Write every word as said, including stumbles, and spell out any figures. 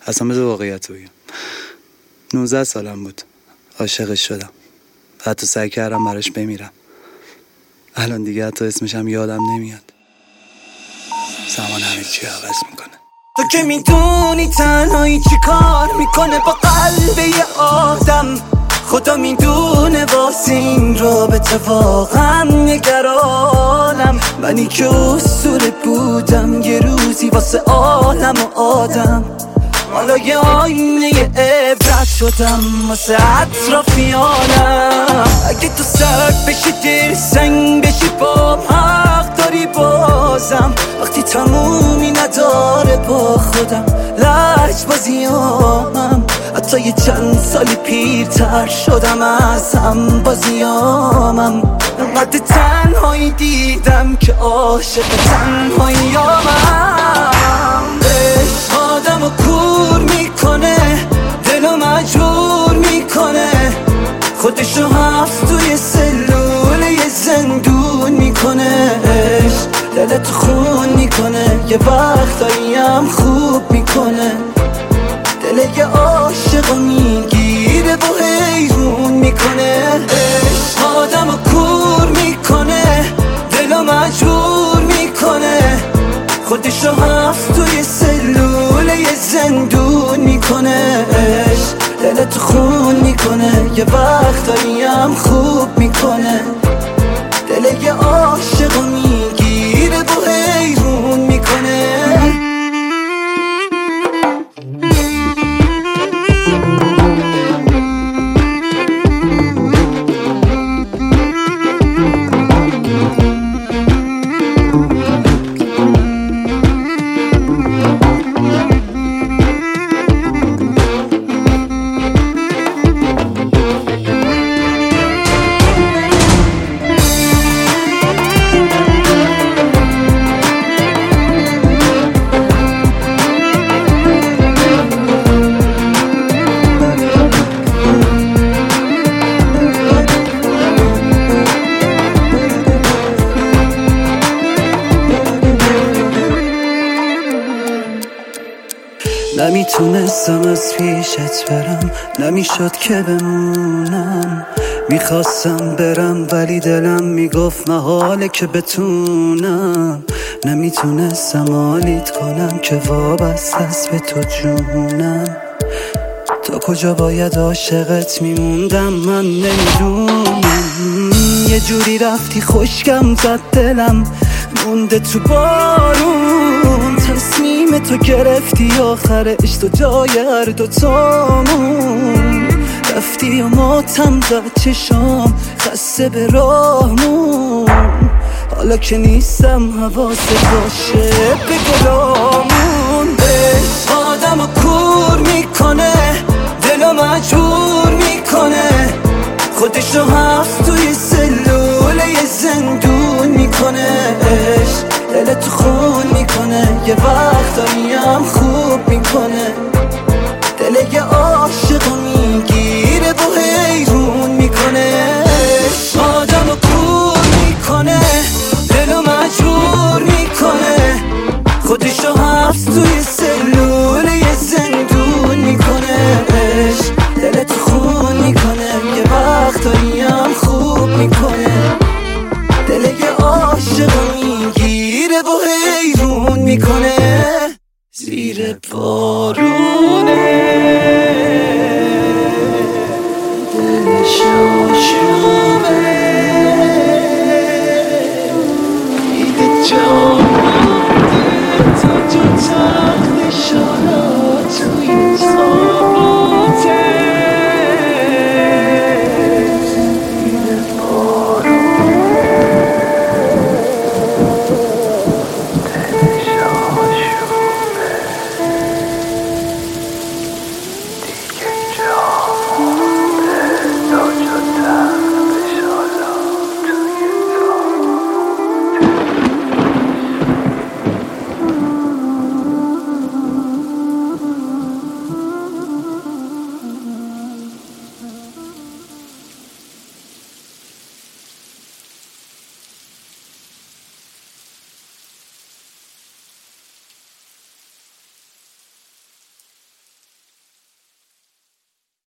اصلا بذار واقعیت رو بگم. نوزده سالم بود عاشقش شدم، حتی سعی کردم براش بمیرم. الان دیگه حتی اسمشم یادم نمیاد. زمان همه چی عوض میکنه. تو که میدونی تنهایی چی کار میکنه با قلب یه آدم. خدا میدونه واسه این رابطه واقعا نگرانم. منی که اسطوره بودم یه روزی واسه عالم و آدم. حالا یه آینه عبرت شدم واسه اطرافیانم. اگه تو سرد بشی دل سنگ بشی با حق داری بازم. وقتی تمومی نداره با خودم لج بازیامم. حتی یه چند سالی پیرتر شدم از هم بازیامم. انقدر تنهایی دیدم که عاشق تنهاییامم. عشق آدمو کور میکنه، دلو مجبور میکنه، خودشو هفت توی سلول یه زندون میکنه. عشق دلتو خون میکنه، یه وقتایی هم خوب میکنه. دل یه عاشقو میگیره و حیرون میکنه. عشق آدمو کور میکنه، دلو مجبور میکنه، خودشو هفت توی سلول یه زندون میکنه. عشق دلتو خون میکنه، یه وقتایی هم خوب میکنه. دل یه عاشقو میگیره و حیرون میکنه. نمیتونستم از پیشت برم، نمیشد که بمونم. میخواستم برم ولی دلم میگفت محاله که بتونم. نمیتونستم حالیت کنم که وابسته است به تو جونم. تا کجا باید عاشقت میموندم من نمیدونم. یه جوری رفتی خشکم زد دلم مونده تو بارون. تصمیم تو گرفتی آخرش تو جای هر دوتامون. رفتی و ماتم زد چشام خسته به راهمون. حالا که نیستم حواست باشه به گلامون. عشق آدمو کور میکنه، دلو مجبور میکنه، خودشو هفت توی سلول یه زندون میکنه. عشق دلتو خون میکنه، یه وقتایی هم خوب میکنه. دل یه عاشقو میگیره و حیرون میکنه. عشق آدمو کور میکنه، دلو مجبور میکنه، خودشو هفت توی سلول یه زندون میکنه. عشق دلتو خون میکنه، یه وقتایی هم خوب میکنه. دل یه عاشقو میگیره و حیرون میکنه. زیر بارونه دلش آشوبه دیگه جا